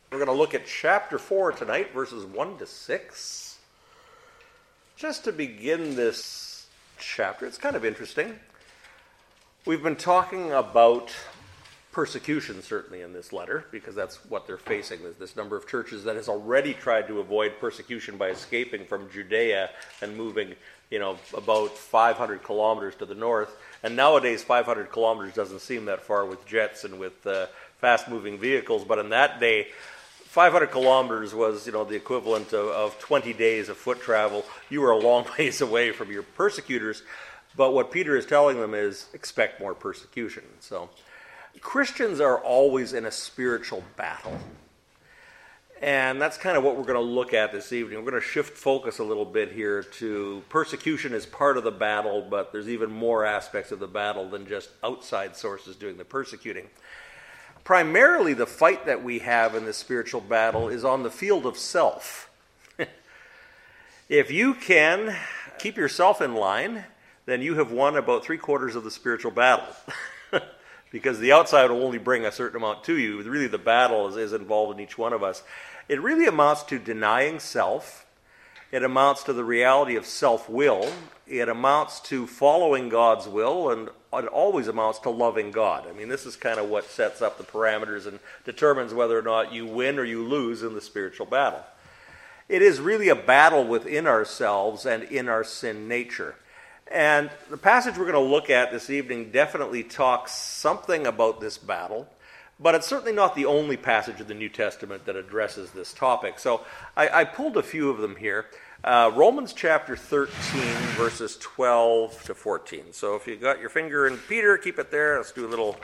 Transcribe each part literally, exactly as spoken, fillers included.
We're going to look at chapter four tonight, verses one to six. Just to begin this chapter, it's kind of interesting. We've been talking about persecution, certainly, in this letter, because that's what they're facing. There's this number of churches that has already tried to avoid persecution by escaping from Judea and moving, you know, about five hundred kilometers to the north. And nowadays, five hundred kilometers doesn't seem that far with jets and with uh, fast-moving vehicles. But in that day, five hundred kilometers was, you know, the equivalent of, of twenty days of foot travel. You were a long ways away from your persecutors. But what Peter is telling them is, expect more persecution. So Christians are always in a spiritual battle. And that's kind of what we're going to look at this evening. We're going to shift focus a little bit here to persecution is part of the battle, but there's even more aspects of the battle than just outside sources doing the persecuting. Primarily, the fight that we have in this spiritual battle is on the field of self. If you can keep yourself in line, then you have won about three quarters of the spiritual battle. Because the outside will only bring a certain amount to you. Really, the battle is, is involved in each one of us. It really amounts to denying self. It amounts to the reality of self-will. It amounts to following God's will, and it always amounts to loving God. I mean, this is kind of what sets up the parameters and determines whether or not you win or you lose in the spiritual battle. It is really a battle within ourselves and in our sin nature. And the passage we're going to look at this evening definitely talks something about this battle, but it's certainly not the only passage of the New Testament that addresses this topic. So I, I pulled a few of them here. Uh, Romans chapter thirteen, verses twelve to fourteen. So if you got your finger in Peter, keep it there. Let's do a little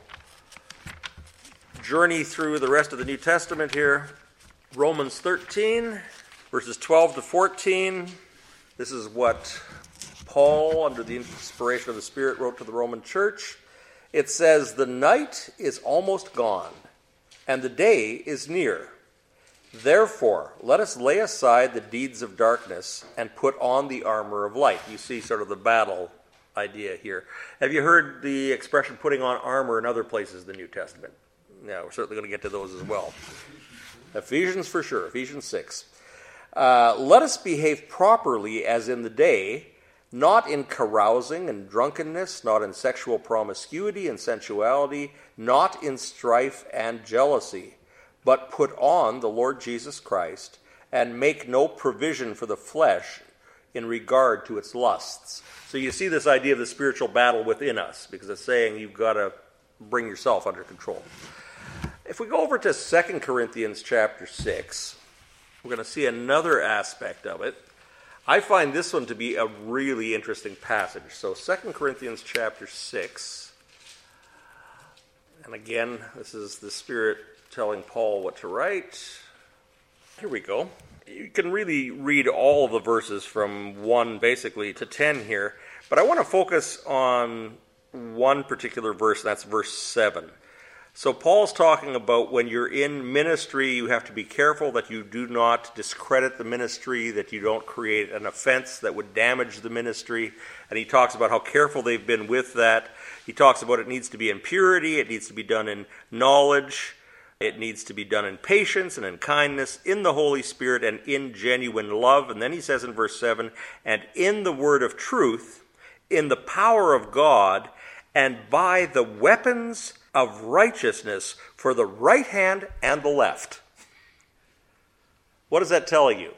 journey through the rest of the New Testament here. Romans thirteen, verses twelve to fourteen. This is what Paul, under the inspiration of the Spirit, wrote to the Roman church. It says, "The night is almost gone, and the day is near. Therefore, let us lay aside the deeds of darkness and put on the armor of light." You see sort of the battle idea here. Have you heard the expression putting on armor in other places in the New Testament? Yeah, we're certainly going to get to those as well. Ephesians for sure, Ephesians six. Uh, let us behave properly as in the day, not in carousing and drunkenness, not in sexual promiscuity and sensuality, not in strife and jealousy, but put on the Lord Jesus Christ and make no provision for the flesh in regard to its lusts. So you see this idea of the spiritual battle within us, because it's saying you've got to bring yourself under control. If we go over to Second Corinthians chapter six, we're going to see another aspect of it. I find this one to be a really interesting passage. So Second Corinthians chapter six. And again, this is the Spirit telling Paul what to write. Here we go. You can really read all of the verses from one basically to ten here. But I want to focus on one particular verse, and that's verse seven. So Paul's talking about when you're in ministry, you have to be careful that you do not discredit the ministry, that you don't create an offense that would damage the ministry. And he talks about how careful they've been with that. He talks about it needs to be in purity, it needs to be done in knowledge, it needs to be done in patience and in kindness, in the Holy Spirit and in genuine love. And then he says in verse seven, and in the word of truth, in the power of God, and by the weapons of righteousness for the right hand and the left. What is that telling you?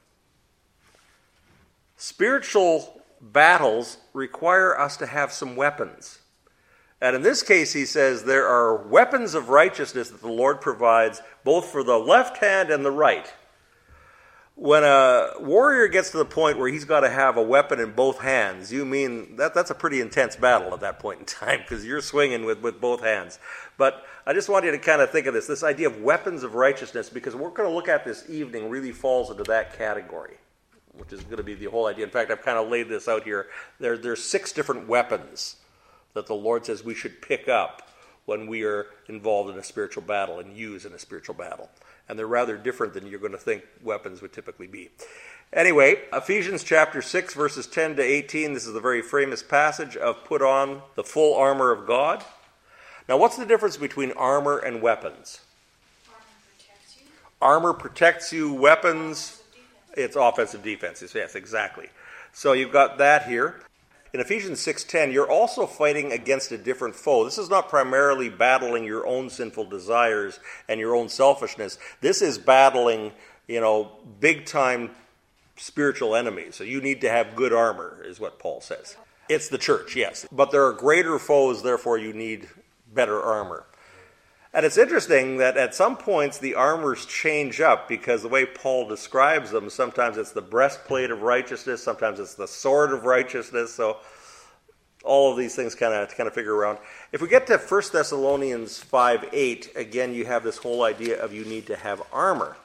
Spiritual battles require us to have some weapons. And in this case, he says there are weapons of righteousness that the Lord provides both for the left hand and the right. When a warrior gets to the point where he's got to have a weapon in both hands, you mean that that's a pretty intense battle at that point in time, because you're swinging with, with both hands. But I just want you to kind of think of this, this idea of weapons of righteousness, because what we're going to look at this evening really falls into that category, which is going to be the whole idea. In fact, I've kind of laid this out here. There, there's six different weapons that the Lord says we should pick up when we are involved in a spiritual battle and use in a spiritual battle. And they're rather different than you're going to think weapons would typically be. Anyway, Ephesians chapter six, verses ten to eighteen, this is the very famous passage of put on the full armor of God. Now, what's the difference between armor and weapons? Armor protects you. Armor protects you, weapons, it's offensive defense. Yes, exactly. So you've got that here. In Ephesians six ten, you're also fighting against a different foe. This is not primarily battling your own sinful desires and your own selfishness. This is battling, you know, big-time spiritual enemies. So you need to have good armor, is what Paul says. It's the church, yes. But there are greater foes, therefore you need better armor. And it's interesting that at some points the armors change up, because the way Paul describes them, sometimes it's the breastplate of righteousness, sometimes it's the sword of righteousness. So all of these things kind of kind of figure around. If we get to First Thessalonians five eight, again you have this whole idea of you need to have armor.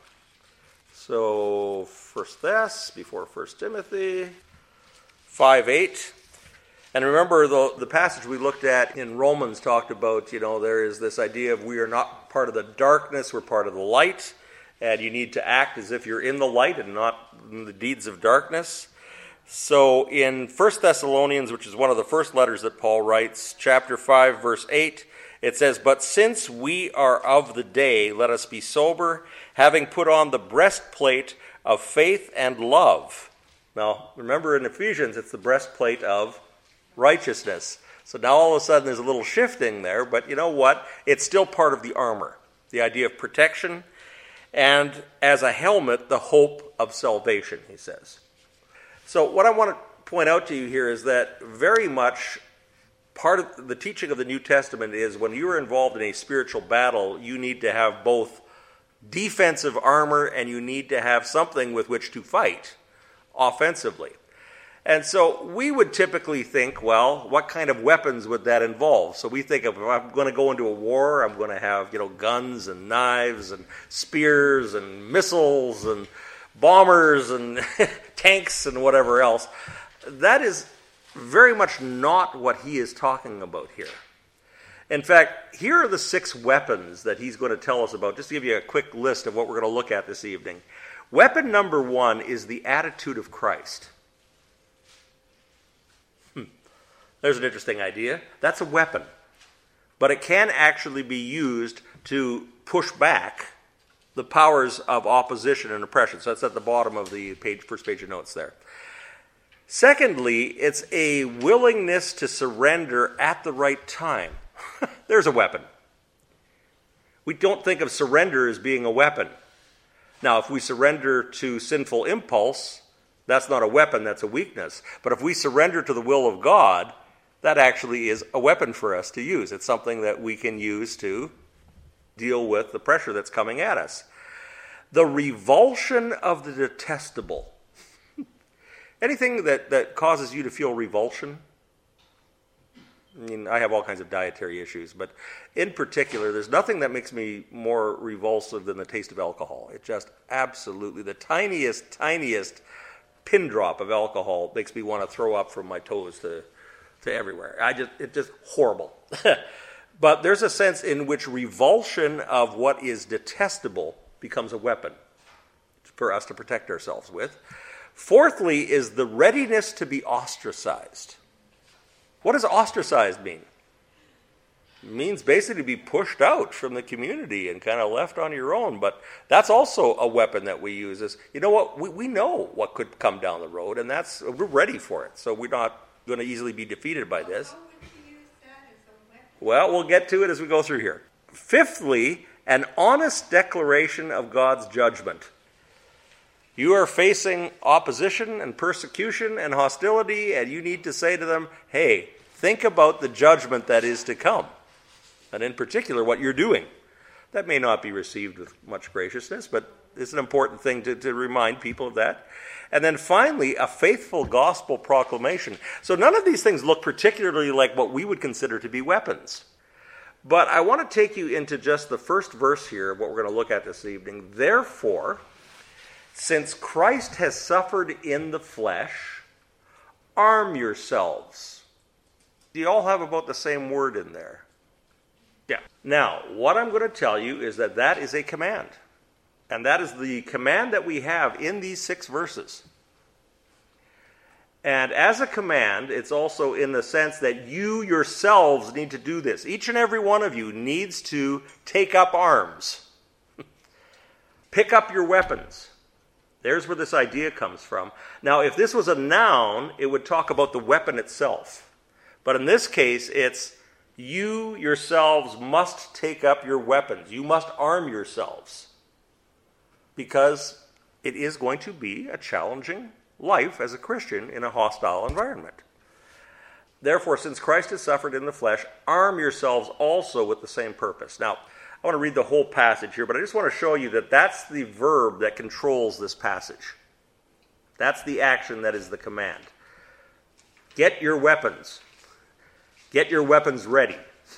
So First Thess before First Timothy five eight. And remember, the, the passage we looked at in Romans talked about, you know, there is this idea of we are not part of the darkness, we're part of the light, and you need to act as if you're in the light and not in the deeds of darkness. So in First Thessalonians, which is one of the first letters that Paul writes, chapter five, verse eight, it says, "But since we are of the day, let us be sober, having put on the breastplate of faith and love." Now, remember in Ephesians, it's the breastplate of righteousness. So now all of a sudden there's a little shifting there, but you know what? It's still part of the armor. The idea of protection, and as a helmet, the hope of salvation, he says. So what I want to point out to you here is that very much part of the teaching of the New Testament is when you are involved in a spiritual battle, you need to have both defensive armor and you need to have something with which to fight offensively. And so we would typically think, well, what kind of weapons would that involve? So we think of, if I'm going to go into a war, I'm going to have, you know, guns and knives and spears and missiles and bombers and tanks and whatever else. That is very much not what he is talking about here. In fact, here are the six weapons that he's going to tell us about, just to give you a quick list of what we're going to look at this evening. Weapon number one is the attitude of Christ. There's an interesting idea. That's a weapon. But it can actually be used to push back the powers of opposition and oppression. So that's at the bottom of the page, first page of notes there. Secondly, it's a willingness to surrender at the right time. There's a weapon. We don't think of surrender as being a weapon. Now, if we surrender to sinful impulse, that's not a weapon, that's a weakness. But if we surrender to the will of God, that actually is a weapon for us to use. It's something that we can use to deal with the pressure that's coming at us. The revulsion of the detestable. Anything that, that causes you to feel revulsion? I mean, I have all kinds of dietary issues, but in particular, there's nothing that makes me more revulsive than the taste of alcohol. It just absolutely, the tiniest, tiniest pin drop of alcohol makes me want to throw up from my toes to to everywhere. I just it's just horrible. But there's a sense in which revulsion of what is detestable becomes a weapon for us to protect ourselves with. Fourthly is the readiness to be ostracized. What does ostracized mean? It means basically to be pushed out from the community and kind of left on your own. But that's also a weapon that we use. Is, you know what? We, we know what could come down the road, and that's we're ready for it. So we're not going to easily be defeated by this. Well, we'll get to it as we go through here. Fifthly, an honest declaration of God's judgment. You are facing opposition and persecution and hostility, and you need to say to them, hey, think about the judgment that is to come, and in particular what you're doing. That may not be received with much graciousness, but it's an important thing to, to remind people of that. And then finally, a faithful gospel proclamation. So none of these things look particularly like what we would consider to be weapons. But I want to take you into just the first verse here of what we're going to look at this evening. Therefore, since Christ has suffered in the flesh, arm yourselves. Do you all have about the same word in there? Yeah. Now, what I'm going to tell you is that that is a command. And that is the command that we have in these six verses. And as a command, it's also in the sense that you yourselves need to do this. Each and every one of you needs to take up arms. Pick up your weapons. There's where this idea comes from. Now, if this was a noun, it would talk about the weapon itself. But in this case, it's you yourselves must take up your weapons. You must arm yourselves. Because it is going to be a challenging life as a Christian in a hostile environment. Therefore, since Christ has suffered in the flesh, arm yourselves also with the same purpose. Now, I want to read the whole passage here, but I just want to show you that that's the verb that controls this passage. That's the action that is the command. Get your weapons. Get your weapons ready.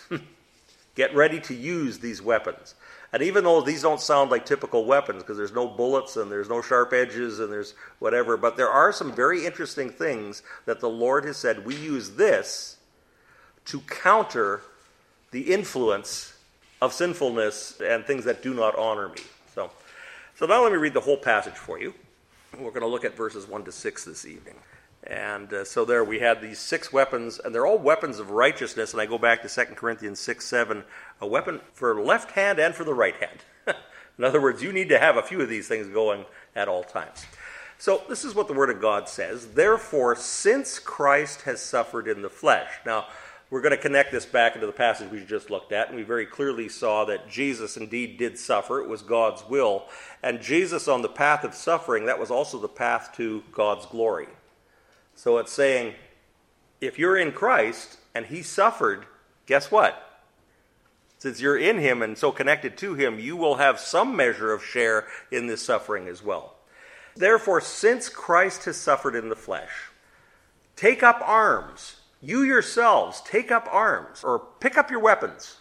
Get ready to use these weapons. And even though these don't sound like typical weapons, because there's no bullets and there's no sharp edges and there's whatever, but there are some very interesting things that the Lord has said, we use this to counter the influence of sinfulness and things that do not honor me. So, so now let me read the whole passage for you. We're going to look at verses one to six this evening. And uh, so there we had these six weapons, and they're all weapons of righteousness. And I go back to Second Corinthians six, seven, a weapon for the left hand and for the right hand. In other words, you need to have a few of these things going at all times. So this is what the Word of God says. Therefore, since Christ has suffered in the flesh. Now, we're going to connect this back into the passage we just looked at, and we very clearly saw that Jesus indeed did suffer. It was God's will. And Jesus on the path of suffering, that was also the path to God's glory. So it's saying, if you're in Christ and he suffered, guess what? Since you're in him and so connected to him, you will have some measure of share in this suffering as well. Therefore, since Christ has suffered in the flesh, take up arms. You yourselves take up arms, or pick up your weapons,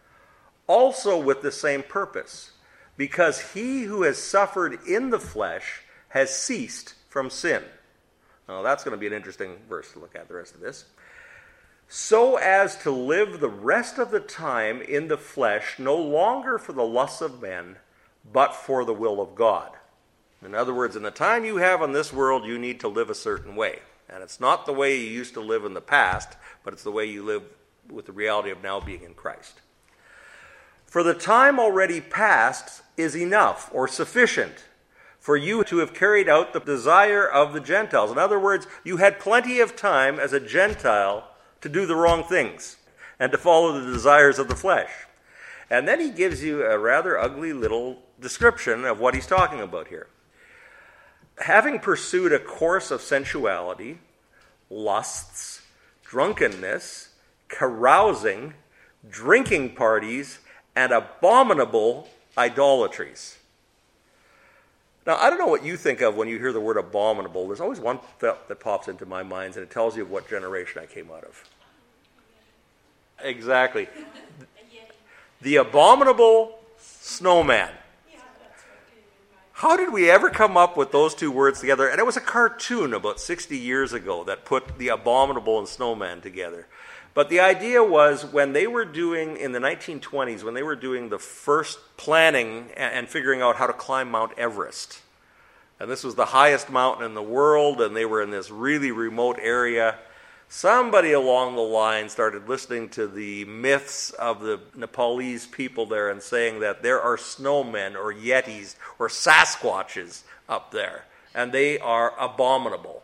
also with the same purpose, because he who has suffered in the flesh has ceased from sin. Now, that's going to be an interesting verse to look at, the rest of this. So as to live the rest of the time in the flesh, no longer for the lusts of men, but for the will of God. In other words, in the time you have on this world, you need to live a certain way. And it's not the way you used to live in the past, but it's the way you live with the reality of now being in Christ. For the time already past is enough or sufficient for you to have carried out the desire of the Gentiles. In other words, you had plenty of time as a Gentile to do the wrong things and to follow the desires of the flesh. And then he gives you a rather ugly little description of what he's talking about here. Having pursued a course of sensuality, lusts, drunkenness, carousing, drinking parties, and abominable idolatries. Now, I don't know what you think of when you hear the word abominable. There's always one that pops into my mind, and it tells you what generation I came out of. Exactly. The abominable snowman. How did we ever come up with those two words together? And it was a cartoon about sixty years ago that put the abominable and snowman together. But the idea was when they were doing, in the nineteen twenties, when they were doing the first planning and figuring out how to climb Mount Everest. And this was the highest mountain in the world, and they were in this really remote area. Somebody along the line started listening to the myths of the Nepalese people there and saying that there are snowmen or yetis or Sasquatches up there, and they are abominable.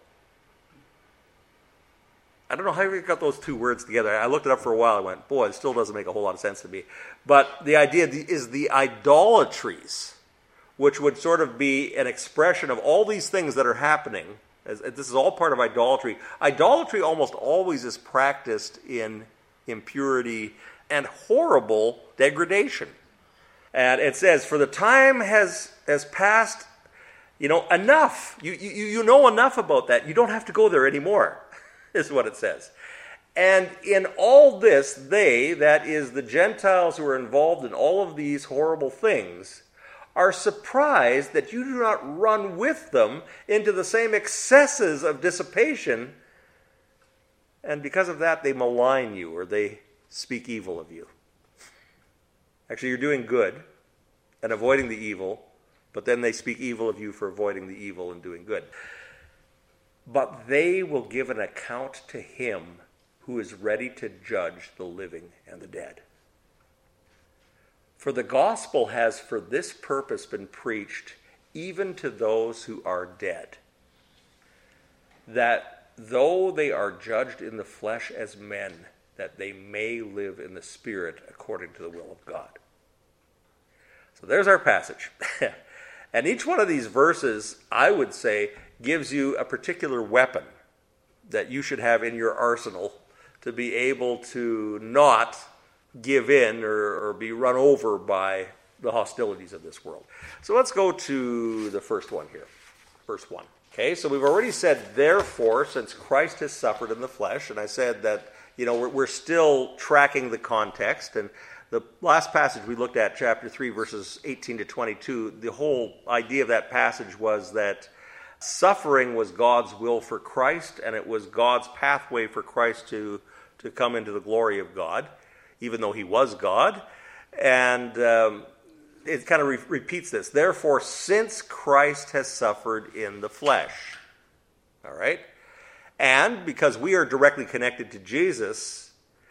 I don't know how you got those two words together. I looked it up for a while. I went, boy, it still doesn't make a whole lot of sense to me. But the idea is the idolatries, which would sort of be an expression of all these things that are happening. As, this is all part of idolatry. Idolatry almost always is practiced in impurity and horrible degradation. And it says, for the time has has passed, you know, enough. You, you, you know enough about that. You don't have to go there anymore, is what it says. And in all this, they, that is the Gentiles who are involved in all of these horrible things, are surprised that you do not run with them into the same excesses of dissipation, and because of that they malign you or they speak evil of you. Actually, you're doing good and avoiding the evil, but then they speak evil of you for avoiding the evil and doing good. But they will give an account to him who is ready to judge the living and the dead. For the gospel has for this purpose been preached even to those who are dead, that though they are judged in the flesh as men, that they may live in the Spirit according to the will of God. So there's our passage. And each one of these verses, I would say, gives you a particular weapon that you should have in your arsenal to be able to not give in or, or be run over by the hostilities of this world. So let's go to the first one here. Verse one. Okay, so we've already said, therefore, since Christ has suffered in the flesh, and I said that, you know, we're, we're still tracking the context, and the last passage we looked at, chapter three, verses eighteen to twenty-two, the whole idea of that passage was that suffering was God's will for Christ, and it was God's pathway for Christ to, to come into the glory of God, even though he was God. And um, it kind of re- repeats this. Therefore, since Christ has suffered in the flesh, all right? And because we are directly connected to Jesus,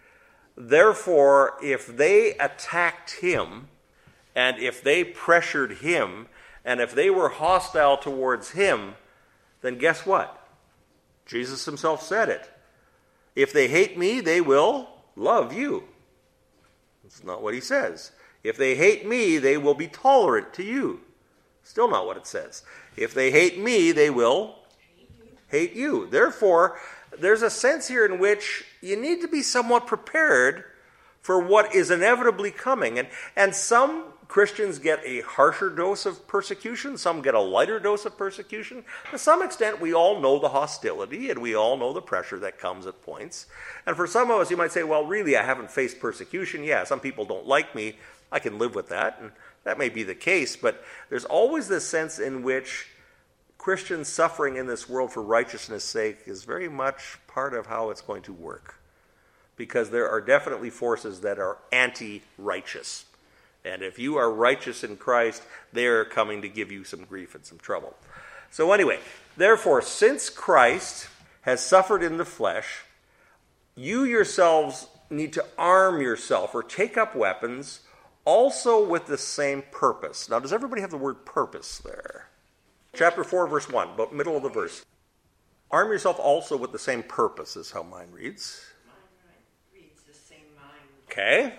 therefore, if they attacked him, and if they pressured him, and if they were hostile towards him, then guess what? Jesus himself said it. If they hate me, they will love you. That's not what he says. If they hate me, they will be tolerant to you. Still not what it says. If they hate me, they will hate you. Therefore, there's a sense here in which you need to be somewhat prepared for what is inevitably coming. And, and some Christians get a harsher dose of persecution. Some get a lighter dose of persecution. To some extent, we all know the hostility and we all know the pressure that comes at points. And for some of us, you might say, well, really, I haven't faced persecution. Yeah, some people don't like me. I can live with that. And that may be the case. But there's always this sense in which Christian suffering in this world for righteousness' sake is very much part of how it's going to work. Because there are definitely forces that are anti-righteous. And if you are righteous in Christ, they're coming to give you some grief and some trouble. So anyway, therefore, since Christ has suffered in the flesh, you yourselves need to arm yourself or take up weapons also with the same purpose. Now, does everybody have the word purpose there? Chapter four, verse one, about middle of the verse. Arm yourself also with the same purpose is how mine reads. Mine reads the same mind. Okay.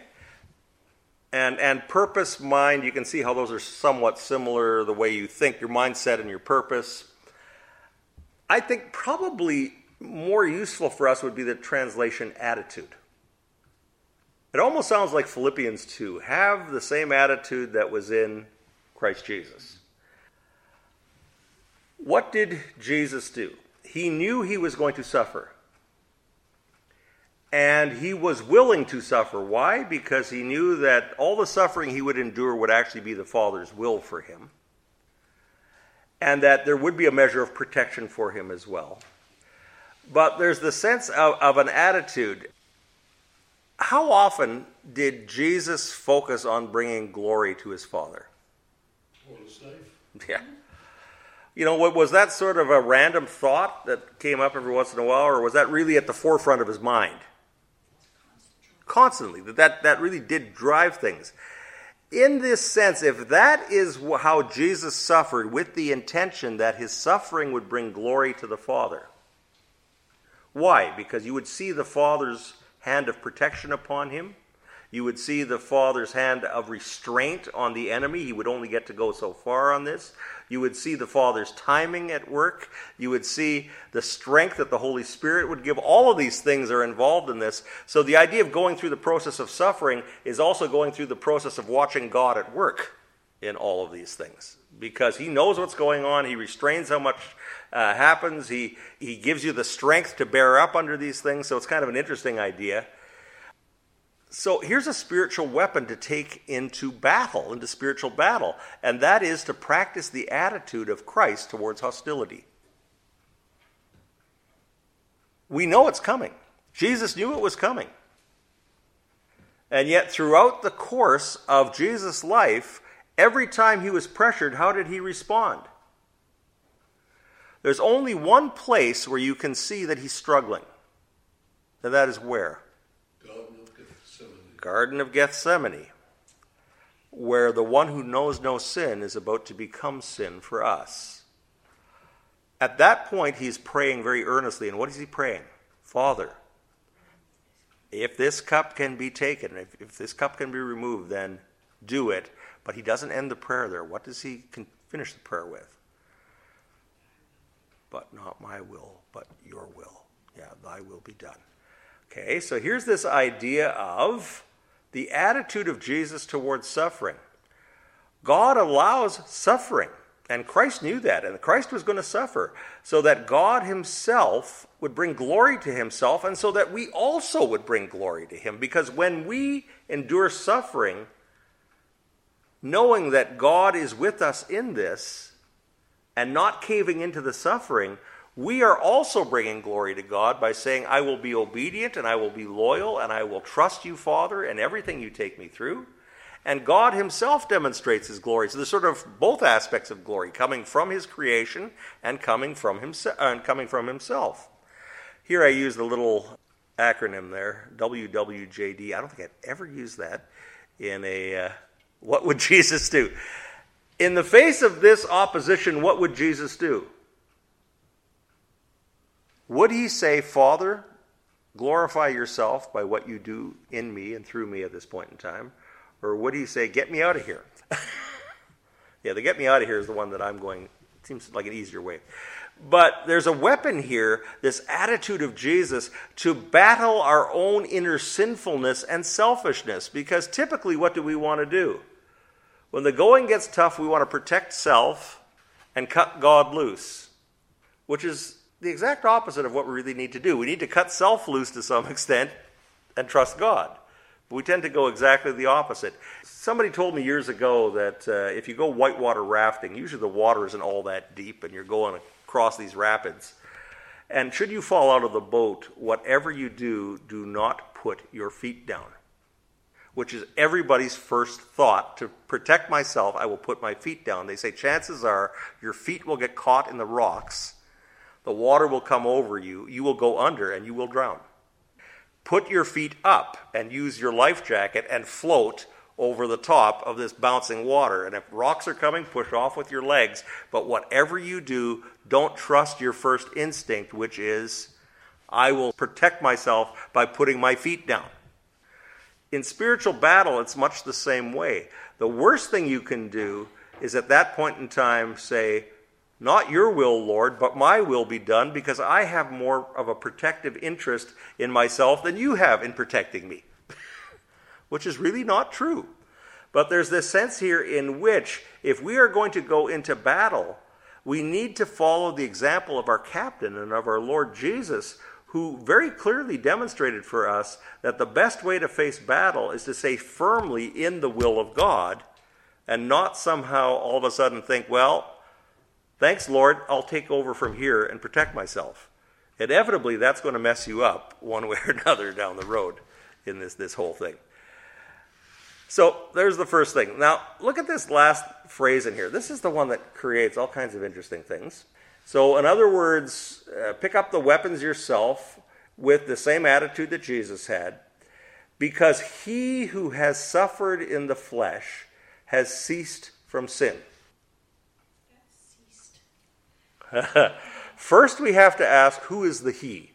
And and purpose, mind, you can see how those are somewhat similar, the way you think, your mindset and your purpose. I think probably more useful for us would be the translation attitude. It almost sounds like Philippians two. Have the same attitude that was in Christ Jesus. What did Jesus do? He knew he was going to suffer. And he was willing to suffer. Why? Because he knew that all the suffering he would endure would actually be the Father's will for him. And that there would be a measure of protection for him as well. But there's the sense of, of an attitude. How often did Jesus focus on bringing glory to his Father? All his life. Yeah. You know, was that sort of a random thought that came up every once in a while, or was that really at the forefront of his mind? Constantly. That, that really did drive things. In this sense, if that is how Jesus suffered with the intention that his suffering would bring glory to the Father. Why? Because you would see the Father's hand of protection upon him. You would see the Father's hand of restraint on the enemy. He would only get to go so far on this. You would see the Father's timing at work. You would see the strength that the Holy Spirit would give. All of these things are involved in this. So the idea of going through the process of suffering is also going through the process of watching God at work in all of these things. Because he knows what's going on. He restrains how much uh, happens. He, he gives you the strength to bear up under these things. So it's kind of an interesting idea. So here's a spiritual weapon to take into battle, into spiritual battle, and that is to practice the attitude of Christ towards hostility. We know it's coming. Jesus knew it was coming. And yet throughout the course of Jesus' life, every time he was pressured, how did he respond? There's only one place where you can see that he's struggling, and that is where? Garden of Gethsemane. Garden of Gethsemane. where the one who knows no sin is about to become sin for us. At that point, he's praying very earnestly. And what is he praying? Father, if this cup can be taken, if, if this cup can be removed, then do it. But he doesn't end the prayer there. What does he finish the prayer with? But not my will, but your will. Yeah, thy will be done. Okay, so here's this idea of the attitude of Jesus towards suffering. God allows suffering, and Christ knew that, and Christ was going to suffer so that God himself would bring glory to himself, and so that we also would bring glory to him. Because when we endure suffering, knowing that God is with us in this, and not caving into the suffering, we are also bringing glory to God by saying, I will be obedient and I will be loyal and I will trust you, Father, in everything you take me through. And God himself demonstrates his glory. So there's sort of both aspects of glory, coming from his creation and coming from himself. And coming from himself. Here I used a little acronym there, W W J D. I don't think I've ever used that in a, uh, what would Jesus do? In the face of this opposition, what would Jesus do? Would he say, Father, glorify yourself by what you do in me and through me at this point in time? Or would he say, get me out of here? Yeah, the get me out of here is the one that I'm going, it seems like an easier way. But there's a weapon here, this attitude of Jesus, to battle our own inner sinfulness and selfishness. Because typically, what do we want to do? When the going gets tough, we want to protect self and cut God loose, which is the exact opposite of what we really need to do. We need to cut self loose to some extent and trust God. But we tend to go exactly the opposite. Somebody told me years ago that uh, if you go whitewater rafting, usually the water isn't all that deep and you're going across these rapids. And should you fall out of the boat, whatever you do, do not put your feet down. Which is everybody's first thought. To protect myself, I will put my feet down. They say chances are your feet will get caught in the rocks. The water will come over you. You will go under and you will drown. Put your feet up and use your life jacket and float over the top of this bouncing water. And if rocks are coming, push off with your legs. But whatever you do, don't trust your first instinct, which is, I will protect myself by putting my feet down. In spiritual battle, it's much the same way. The worst thing you can do is at that point in time say, not your will, Lord, but my will be done, because I have more of a protective interest in myself than you have in protecting me. Which is really not true. But there's this sense here in which, if we are going to go into battle, we need to follow the example of our captain and of our Lord Jesus, who very clearly demonstrated for us that the best way to face battle is to stay firmly in the will of God and not somehow all of a sudden think, well, thanks, Lord, I'll take over from here and protect myself. Inevitably, that's going to mess you up one way or another down the road in this, this whole thing. So there's the first thing. Now, look at this last phrase in here. This is the one that creates all kinds of interesting things. So, in other words, uh, pick up the weapons yourself with the same attitude that Jesus had, because he who has suffered in the flesh has ceased from sin. Ceased. First, we have to ask, who is the he?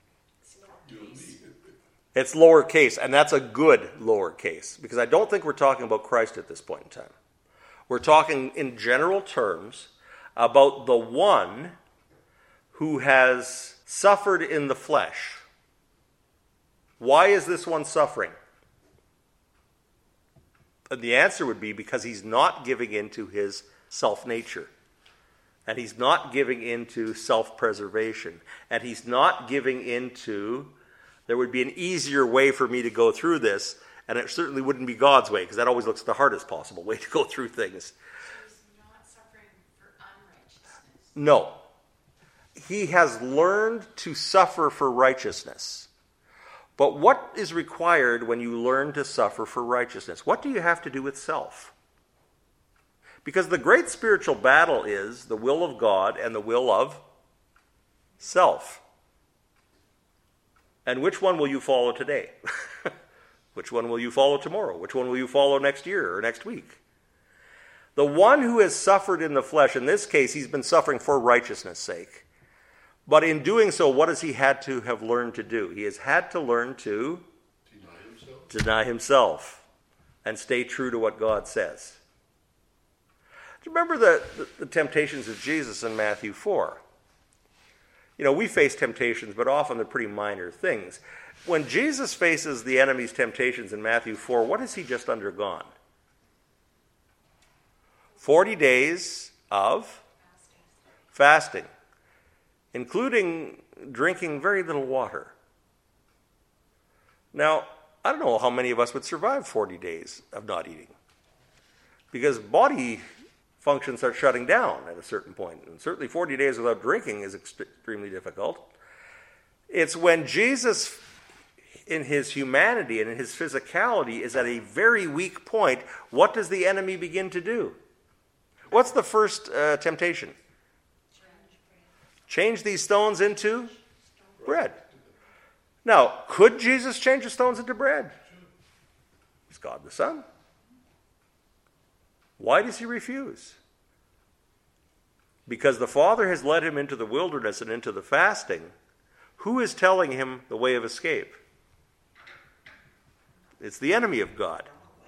It's lowercase, and that's a good lowercase, because I don't think we're talking about Christ at this point in time. We're talking in general terms about the one who has suffered in the flesh. Why is this one suffering? And the answer would be because he's not giving in to his self-nature. And he's not giving in to self-preservation. And he's not giving into, there would be an easier way for me to go through this, and it certainly wouldn't be God's way, because that always looks the hardest possible way to go through things. No. He has learned to suffer for righteousness. But what is required when you learn to suffer for righteousness? What do you have to do with self? Because the great spiritual battle is the will of God and the will of self. And which one will you follow today? Which one will you follow tomorrow? Which one will you follow next year or next week? The one who has suffered in the flesh, in this case, he's been suffering for righteousness' sake. But in doing so, what has he had to have learned to do? He has had to learn to Deny himself. deny himself and stay true to what God says. Do you remember the, the, the temptations of Jesus in Matthew four? You know, we face temptations, but often they're pretty minor things. When Jesus faces the enemy's temptations in Matthew four, what has he just undergone? Forty days of fasting, including drinking very little water. Now, I don't know how many of us would survive forty days of not eating, because body functions start shutting down at a certain point, and certainly forty days without drinking is extremely difficult. It's when Jesus, in his humanity and in his physicality, is at a very weak point, what does the enemy begin to do? What's the first uh, temptation? Change these stones into bread. Now, could Jesus change the stones into bread? He's God the Son. Why does he refuse? Because the Father has led him into the wilderness and into the fasting. Who is telling him the way of escape? It's the enemy of God.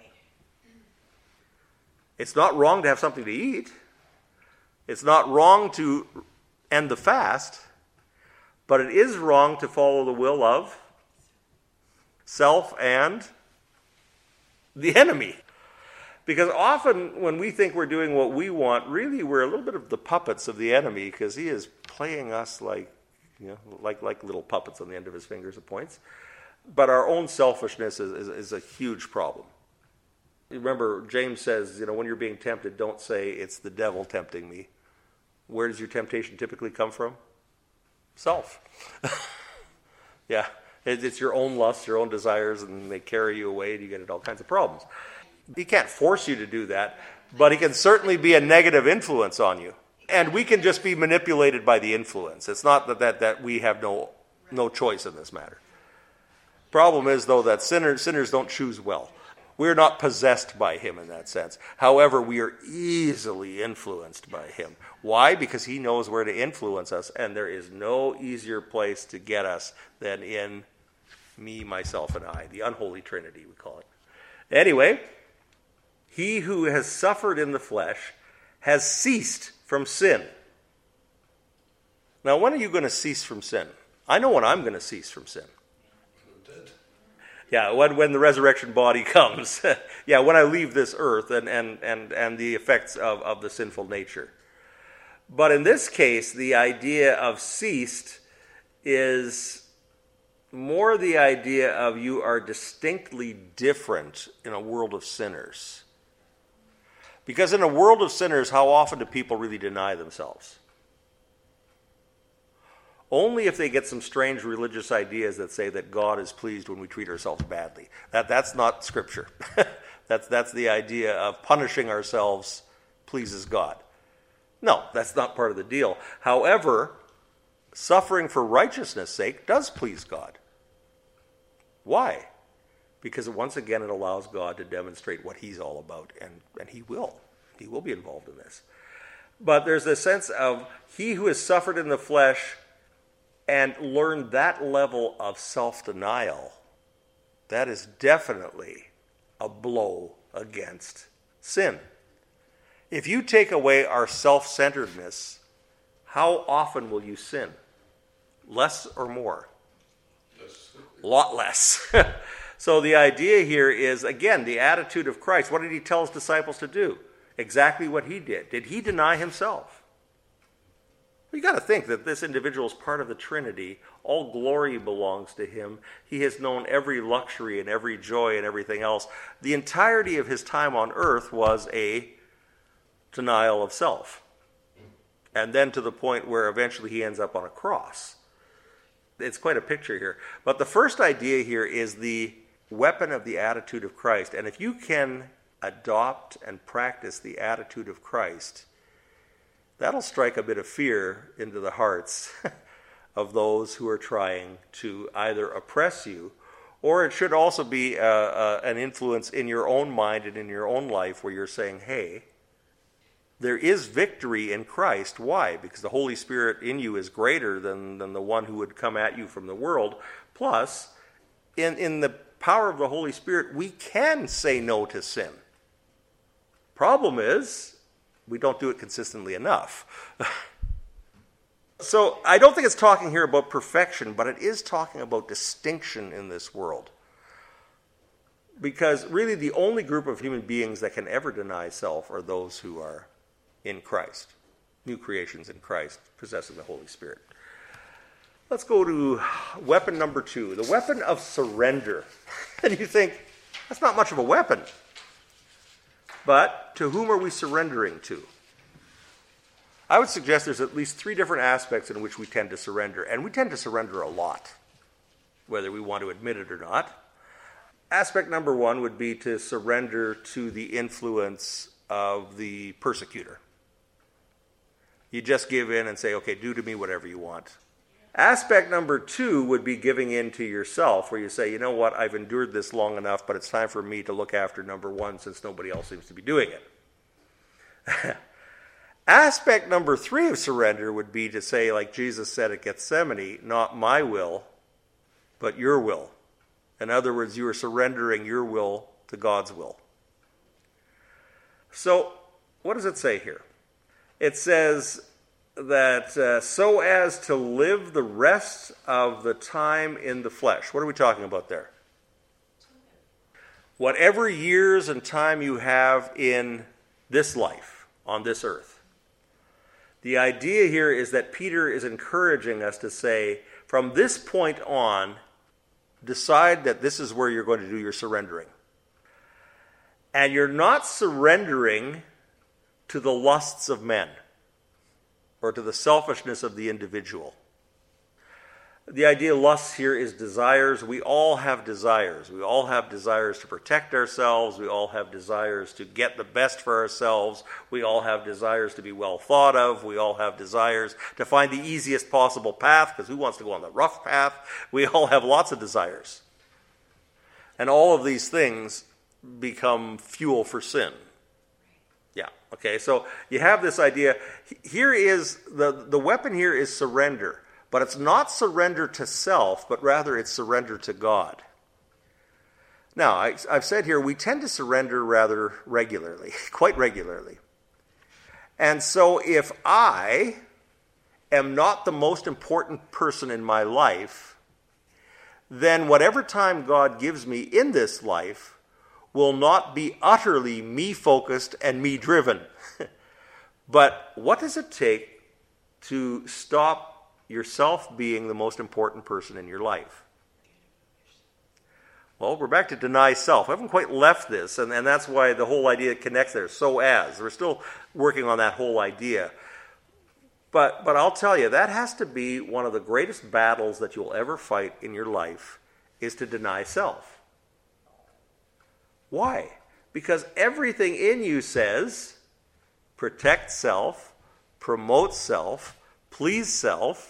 It's not wrong to have something to eat. It's not wrong to end the fast. But it is wrong to follow the will of self and the enemy. Because often when we think we're doing what we want, really we're a little bit of the puppets of the enemy, because he is playing us like, you know, like, like little puppets on the end of his fingers at points. But our own selfishness is, is, is a huge problem. You remember, James says, you know, when you're being tempted, don't say, it's the devil tempting me. Where does your temptation typically come from? Self. Yeah, it's your own lusts, your own desires, and they carry you away, and you get into all kinds of problems. He can't force you to do that, but he can certainly be a negative influence on you. And we can just be manipulated by the influence. It's not that, that, that we have no, no choice in this matter. Problem is, though, that sinners, sinners don't choose well. We're not possessed by him in that sense. However, we are easily influenced by him. Why? Because he knows where to influence us, and there is no easier place to get us than in me, myself, and I, the unholy trinity, we call it. Anyway, he who has suffered in the flesh has ceased from sin. Now, when are you going to cease from sin? I know when I'm going to cease from sin. Yeah, when, when the resurrection body comes. Yeah, when I leave this earth and, and, and, and the effects of, of the sinful nature. But in this case, the idea of ceased is more the idea of you are distinctly different in a world of sinners. Because in a world of sinners, how often do people really deny themselves? Only if they get some strange religious ideas that say that God is pleased when we treat ourselves badly. That, that's not Scripture. that's, that's the idea of punishing ourselves pleases God. No, that's not part of the deal. However, suffering for righteousness' sake does please God. Why? Because once again it allows God to demonstrate what he's all about, and, and he will. He will be involved in this. But there's a sense of he who has suffered in the flesh and learned that level of self-denial, that is definitely a blow against sin. If you take away our self-centeredness, how often will you sin? Less or more? Less. A lot less. So the idea here is, again, the attitude of Christ. What did he tell his disciples to do? Exactly what he did. Did he deny himself? You got to think that this individual is part of the Trinity. All glory belongs to him. He has known every luxury and every joy and everything else. The entirety of his time on earth was a denial of self. And then to the point where eventually he ends up on a cross. It's quite a picture here. But the first idea here is the weapon of the attitude of Christ. And if you can adopt and practice the attitude of Christ, that'll strike a bit of fear into the hearts of those who are trying to either oppress you Or it should also be uh, uh, an influence in your own mind and in your own life where you're saying, hey, there is victory in Christ. Why? Because the Holy Spirit in you is greater than, than the one who would come at you from the world. Plus, in, in the power of the Holy Spirit, we can say no to sin. Problem is, we don't do it consistently enough. So I don't think it's talking here about perfection, but it is talking about distinction in this world. Because really the only group of human beings that can ever deny self are those who are in Christ, new creations in Christ, possessing the Holy Spirit. Let's go to weapon number two, the weapon of surrender. And you think, that's not much of a weapon. But to whom are we surrendering to? I would suggest there's at least three different aspects in which we tend to surrender, and we tend to surrender a lot, whether we want to admit it or not. Aspect number one would be to surrender to the influence of the persecutor. You just give in and say, okay, do to me whatever you want. Aspect number two would be giving in to yourself, where you say, you know what, I've endured this long enough, but it's time for me to look after number one since nobody else seems to be doing it. Aspect number three of surrender would be to say, like Jesus said at Gethsemane, not my will, but your will. In other words, you are surrendering your will to God's will. So, what does it say here? It says that uh, so as to live the rest of the time in the flesh. What are we talking about there? Whatever years and time you have in this life, on this earth. The idea here is that Peter is encouraging us to say, from this point on, decide that this is where you're going to do your surrendering. And you're not surrendering to the lusts of men or to the selfishness of the individual. The idea of lusts here is desires. We all have desires. We all have desires to protect ourselves. We all have desires to get the best for ourselves. We all have desires to be well thought of. We all have desires to find the easiest possible path, because who wants to go on the rough path? We all have lots of desires. And all of these things become fuel for sin. Yeah, okay, so you have this idea. Here is, the, the weapon here is surrender. But it's not surrender to self, but rather it's surrender to God. Now, I, I've said here, we tend to surrender rather regularly, quite regularly. And so if I am not the most important person in my life, then whatever time God gives me in this life will not be utterly me-focused and me-driven. But what does it take to stop yourself being the most important person in your life? Well, we're back to deny self. I haven't quite left this, and, and that's why the whole idea connects there. So as. We're still working on that whole idea. But, but I'll tell you, that has to be one of the greatest battles that you'll ever fight in your life, is to deny self. Why? Because everything in you says, protect self, promote self, please self.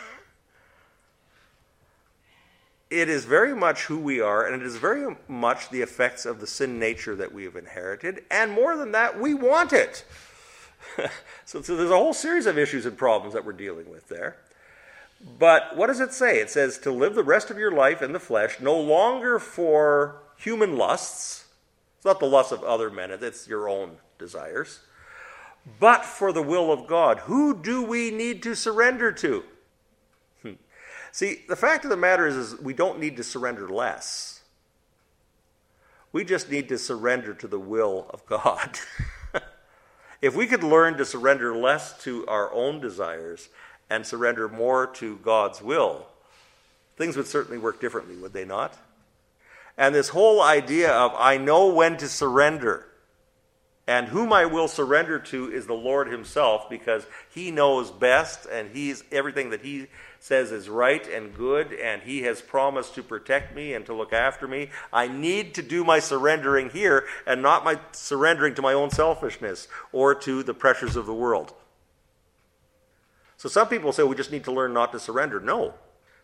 It is very much who we are, and it is very much the effects of the sin nature that we have inherited, and more than that, we want it. so, so there's a whole series of issues and problems that we're dealing with there. But what does it say? It says to live the rest of your life in the flesh, no longer for human lusts. It's not the lusts of other men, it's your own desires. But for the will of God. Who do we need to surrender to? Hmm. See, the fact of the matter is, is we don't need to surrender less. We just need to surrender to the will of God. If we could learn to surrender less to our own desires and surrender more to God's will, things would certainly work differently, would they not? And this whole idea of, I know when to surrender, and whom I will surrender to is the Lord himself, because he knows best, and he's everything that he says is right and good, and he has promised to protect me and to look after me. I need to do my surrendering here, and not my surrendering to my own selfishness or to the pressures of the world. So some people say we just need to learn not to surrender. No. In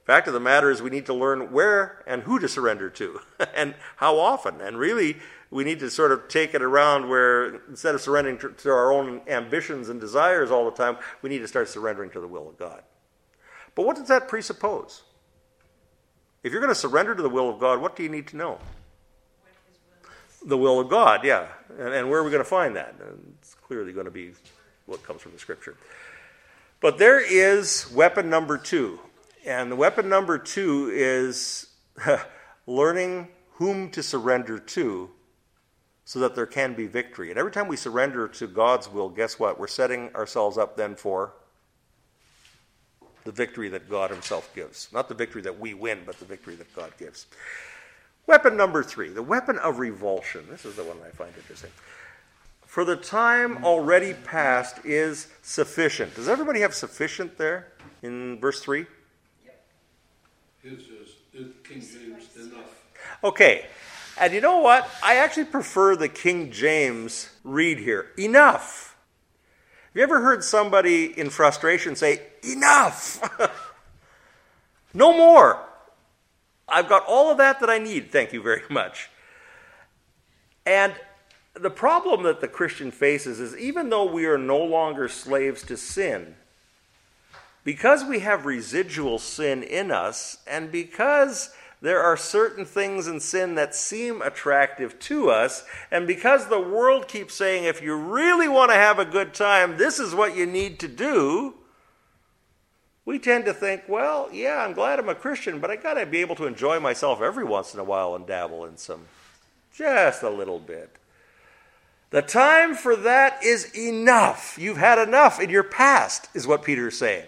Fact of the matter is we need to learn where and who to surrender to and how often. And really, we need to sort of take it around where instead of surrendering to, to our own ambitions and desires all the time, we need to start surrendering to the will of God. But what does that presuppose? If you're going to surrender to the will of God, what do you need to know? What his will is. The will of God, yeah. And, and where are we going to find that? And it's clearly going to be what comes from the Scripture. But there is weapon number two. And the weapon number two is learning whom to surrender to so that there can be victory. And every time we surrender to God's will, guess what? We're setting ourselves up then for the victory that God himself gives. Not the victory that we win, but the victory that God gives. Weapon number three, the weapon of revulsion. This is the one I find interesting. For the time already past is sufficient. Does everybody have sufficient there in verse three? His is, is King James enough. Okay. And you know what? I actually prefer the King James read here. Enough. Have you ever heard somebody in frustration say, enough? No more. I've got all of that that I need. Thank you very much. And the problem that the Christian faces is even though we are no longer slaves to sin, because we have residual sin in us, and because there are certain things in sin that seem attractive to us, and because the world keeps saying, if you really want to have a good time, this is what you need to do, we tend to think, well, yeah, I'm glad I'm a Christian, but I got to be able to enjoy myself every once in a while and dabble in some, just a little bit. The time for that is enough. You've had enough in your past, is what Peter's saying.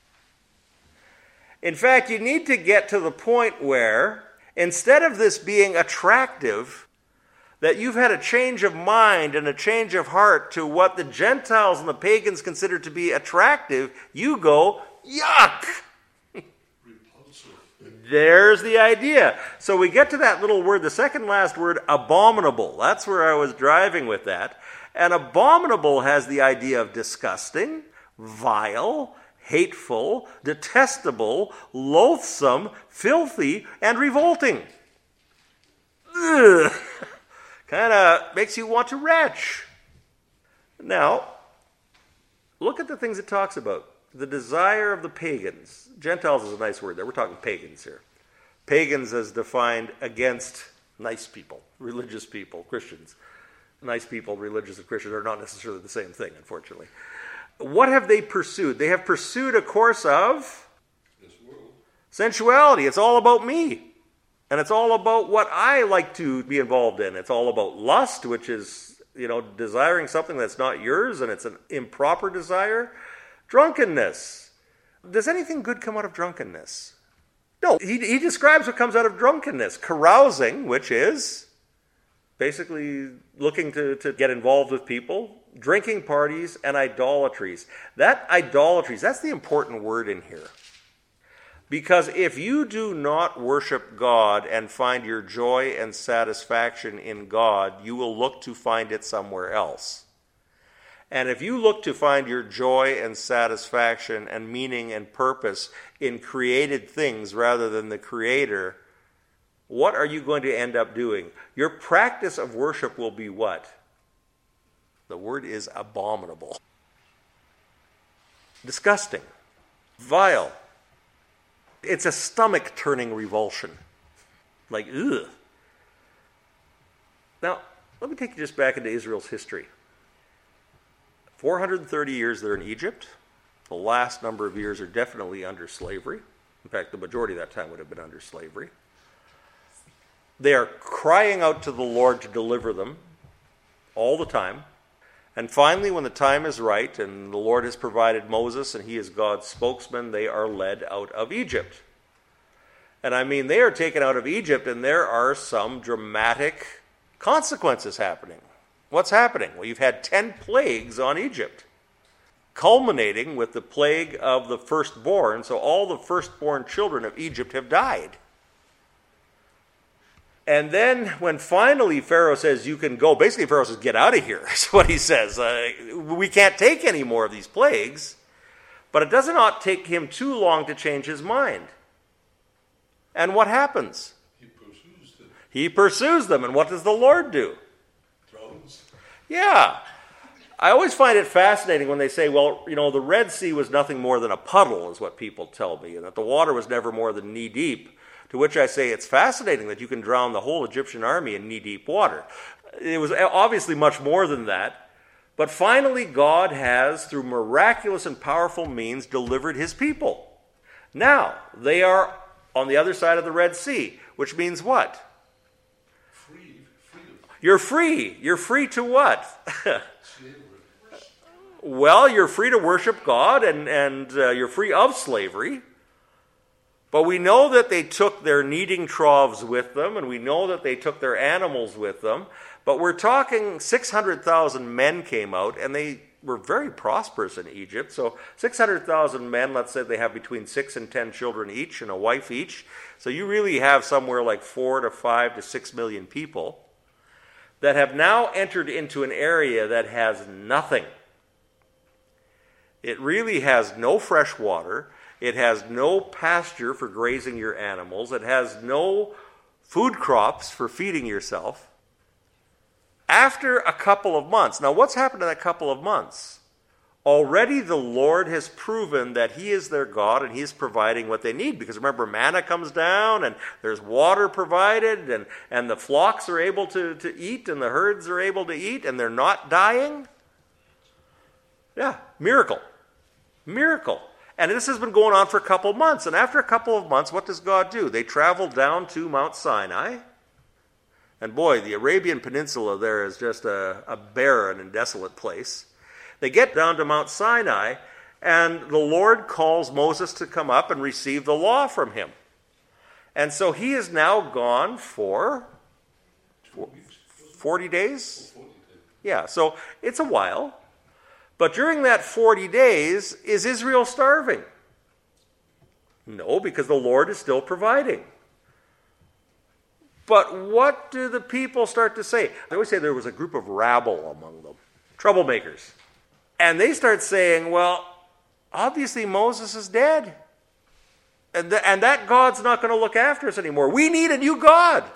In fact, you need to get to the point where, instead of this being attractive, that you've had a change of mind and a change of heart to what the Gentiles and the pagans consider to be attractive, you go, yuck! Repulsive. There's the idea. So we get to that little word, the second last word, abominable. That's where I was driving with that. And abominable has the idea of disgusting, vile, hateful, detestable, loathsome, filthy, and revolting. Ugh. Kind of makes you want to retch. Now, look at the things it talks about. The desire of the pagans. Gentiles is a nice word there. We're talking pagans here. Pagans as defined against nice people, religious people, Christians. Nice people, religious and Christians are not necessarily the same thing, unfortunately. What have they pursued? They have pursued a course of This world. sensuality. It's all about me. And it's all about what I like to be involved in. It's all about lust, which is, you know, desiring something that's not yours, and it's an improper desire. Drunkenness. Does anything good come out of drunkenness? No. He, he describes what comes out of drunkenness. Carousing, which is basically looking to, to get involved with people. Drinking parties and idolatries. That idolatries, that's the important word in here. Because if you do not worship God and find your joy and satisfaction in God, you will look to find it somewhere else. And if you look to find your joy and satisfaction and meaning and purpose in created things rather than the Creator, what are you going to end up doing? Your practice of worship will be what? The word is abominable. Disgusting. Vile. It's a stomach-turning revulsion. Like, ugh. Now, let me take you just back into Israel's history. four hundred thirty years they're in Egypt. The last number of years are definitely under slavery. In fact, the majority of that time would have been under slavery. They are crying out to the Lord to deliver them all the time. And finally, when the time is right and the Lord has provided Moses and he is God's spokesman, they are led out of Egypt. And I mean, they are taken out of Egypt and there are some dramatic consequences happening. What's happening? Well, you've had ten plagues on Egypt, culminating with the plague of the firstborn. So all the firstborn children of Egypt have died. And then when finally Pharaoh says, you can go, basically Pharaoh says, get out of here. That's what he says. Uh, we can't take any more of these plagues. But it does not take him too long to change his mind. And what happens? He pursues them. He pursues them. And what does the Lord do? Drowns. Yeah. I always find it fascinating when they say, well, you know, the Red Sea was nothing more than a puddle, is what people tell me, and that the water was never more than knee deep. To which I say, it's fascinating that you can drown the whole Egyptian army in knee deep water. It was obviously much more than that. But finally, God has, through miraculous and powerful means, delivered his people. Now, they are on the other side of the Red Sea, which means what? Free, freedom. You're free. You're free to what? Well, you're free to worship God, and, and uh, you're free of slavery. But we know that they took their kneading troughs with them, and we know that they took their animals with them. But we're talking six hundred thousand men came out, and they were very prosperous in Egypt. So six hundred thousand men, let's say they have between six and ten children each and a wife each. So you really have somewhere like four to five to six million people that have now entered into an area that has nothing. It really has no fresh water. It has no pasture for grazing your animals. It has no food crops for feeding yourself. After a couple of months, now what's happened in that couple of months? Already the Lord has proven that he is their God and he is providing what they need. Because remember, manna comes down and there's water provided and, and the flocks are able to, to eat and the herds are able to eat and they're not dying. Yeah, miracle. Miracle. And this has been going on for a couple of months. And after a couple of months, what does God do? They travel down to Mount Sinai. And boy, the Arabian Peninsula there is just a, a barren and desolate place. They get down to Mount Sinai, and the Lord calls Moses to come up and receive the law from him. And so he is now gone for forty days? Yeah, so it's a while. But during that forty days, is Israel starving? No, because the Lord is still providing. But what do the people start to say? I always say there was a group of rabble among them, troublemakers. And they start saying, well, obviously Moses is dead. And, th- and that God's not going to look after us anymore. We need a new God.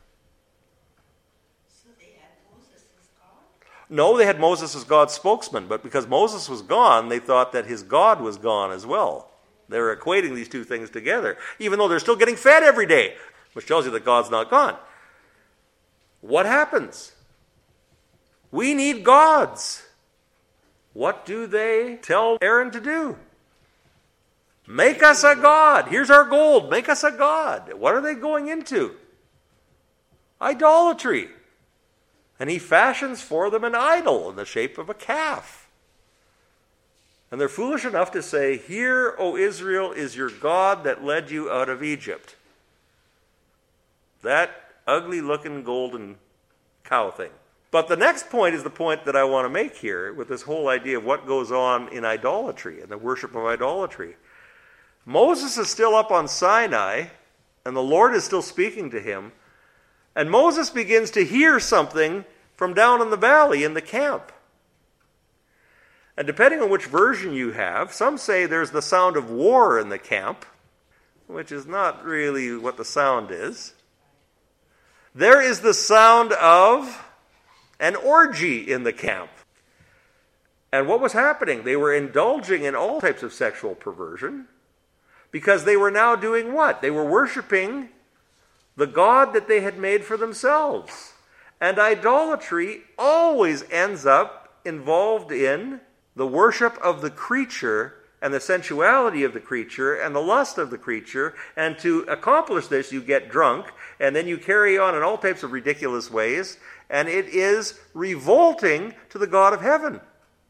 So they had Moses as God? No, they had Moses as God's spokesman, but because Moses was gone, they thought that his God was gone as well. They were equating these two things together, even though they're still getting fed every day, which tells you that God's not gone. What happens? We need gods. What do they tell Aaron to do? Make us a god. Here's our gold. Make us a god. What are they going into? Idolatry. And he fashions for them an idol in the shape of a calf. And they're foolish enough to say, "Here, O Israel, is your God that led you out of Egypt." That ugly-looking golden cow thing. But the next point is the point that I want to make here with this whole idea of what goes on in idolatry and the worship of idolatry. Moses is still up on Sinai, and the Lord is still speaking to him, and Moses begins to hear something from down in the valley in the camp. And depending on which version you have, some say there's the sound of war in the camp, which is not really what the sound is. There is the sound of an orgy in the camp. And what was happening? They were indulging in all types of sexual perversion because they were now doing what? They were worshiping the God that they had made for themselves. And idolatry always ends up involved in the worship of the creature and the sensuality of the creature and the lust of the creature. And to accomplish this, you get drunk, and then you carry on in all types of ridiculous ways, and it is revolting to the God of heaven.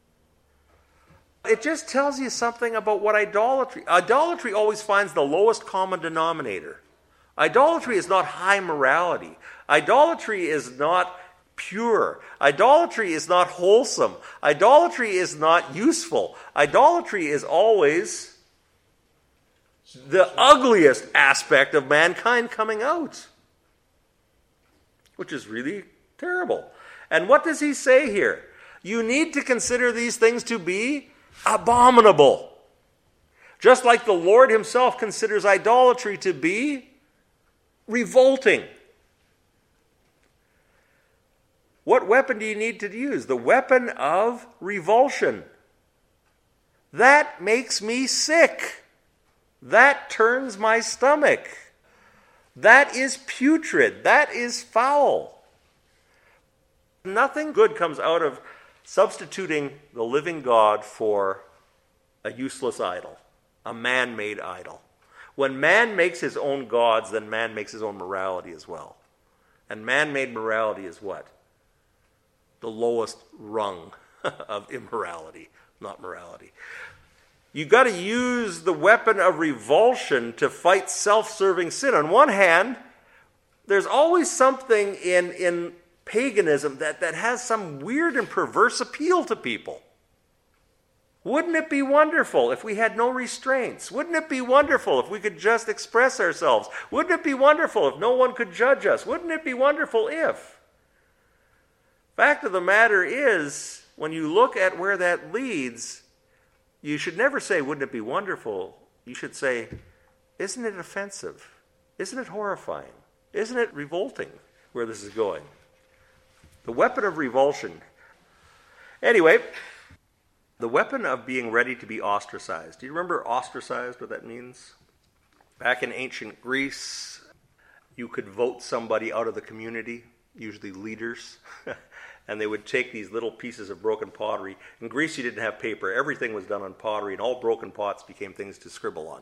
It just tells you something about what idolatry... Idolatry always finds the lowest common denominator. Idolatry is not high morality. Idolatry is not pure. Idolatry is not wholesome. Idolatry is not useful. Idolatry is always the ugliest aspect of mankind coming out, which is really terrible. And what does he say here? You need to consider these things to be abominable. Just like the Lord himself considers idolatry to be revolting. What weapon do you need to use? The weapon of revulsion. That makes me sick. That turns my stomach. That is putrid. That is foul. Nothing good comes out of substituting the living God for a useless idol, a man-made idol. When man makes his own gods, then man makes his own morality as well. And man-made morality is what? The lowest rung of immorality, not morality. You've got to use the weapon of revulsion to fight self-serving sin. On one hand, there's always something in, in paganism that, that has some weird and perverse appeal to people. Wouldn't it be wonderful if we had no restraints? Wouldn't it be wonderful if we could just express ourselves? Wouldn't it be wonderful if no one could judge us? Wouldn't it be wonderful if? Fact of the matter is, when you look at where that leads, you should never say, wouldn't it be wonderful? You should say, isn't it offensive? Isn't it horrifying? Isn't it revolting where this is going? The weapon of revulsion. Anyway, the weapon of being ready to be ostracized. Do you remember ostracized, what that means? Back in ancient Greece, you could vote somebody out of the community, usually leaders. And they would take these little pieces of broken pottery. In Greece, you didn't have paper. Everything was done on pottery, and all broken pots became things to scribble on.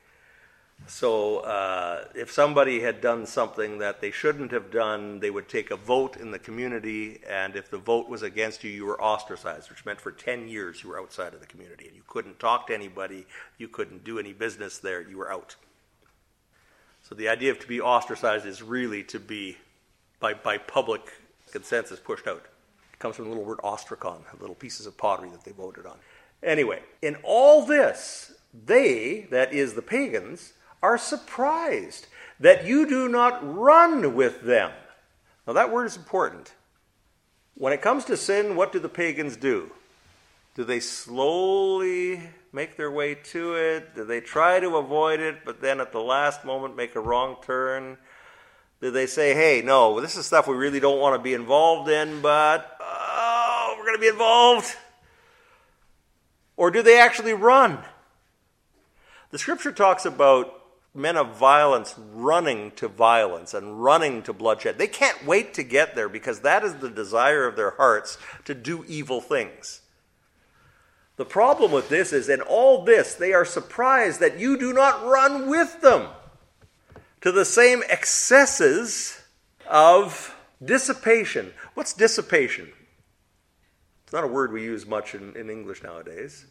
So uh, if somebody had done something that they shouldn't have done, they would take a vote in the community, and if the vote was against you, you were ostracized, which meant for ten years you were outside of the community. And you couldn't talk to anybody. You couldn't do any business there. You were out. So the idea of to be ostracized is really to be, by, by public consensus, pushed out. It comes from the little word ostrakon, little pieces of pottery that they voted on. Anyway, in all this, they, that is the pagans, are surprised that you do not run with them. Now that word is important. When it comes to sin, what do the pagans do? Do they slowly make their way to it? Do they try to avoid it, but then at the last moment make a wrong turn? Do they say, hey, no, this is stuff we really don't want to be involved in, but oh, we're going to be involved? Or do they actually run? The scripture talks about men of violence running to violence and running to bloodshed. They can't wait to get there because that is the desire of their hearts to do evil things. The problem with this is in all this, they are surprised that you do not run with them to the same excesses of dissipation. What's dissipation? It's not a word we use much in, in English nowadays.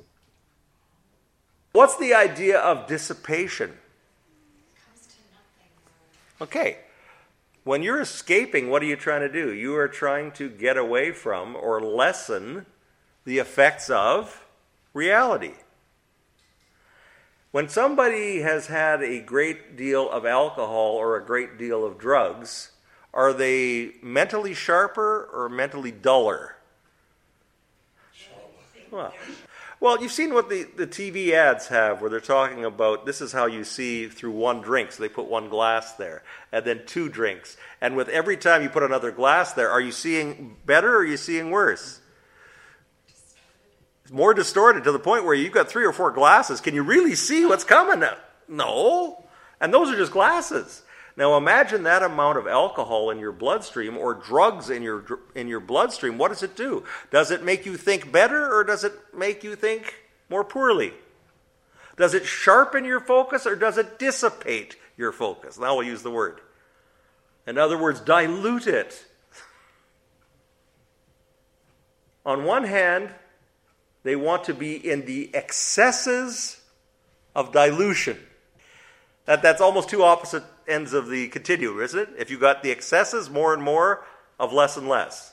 What's the idea of dissipation? Okay. When you're escaping, what are you trying to do? You are trying to get away from or lessen the effects of reality. When somebody has had a great deal of alcohol or a great deal of drugs, are they mentally sharper or mentally duller? Well, well, you've seen what the, the T V ads have where they're talking about this is how you see through one drink. So they put one glass there and then two drinks. And with every time you put another glass there, are you seeing better or are you seeing worse? It's more distorted to the point where you've got three or four glasses. Can you really see what's coming? No. And those are just glasses. Now imagine that amount of alcohol in your bloodstream or drugs in your in your bloodstream. What does it do? Does it make you think better or does it make you think more poorly? Does it sharpen your focus or does it dissipate your focus? Now we'll use the word. In other words, dilute it. On one hand, they want to be in the excesses of dilution. That, that's almost two opposite ends of the continuum, isn't it? If you got the excesses, more and more of less and less.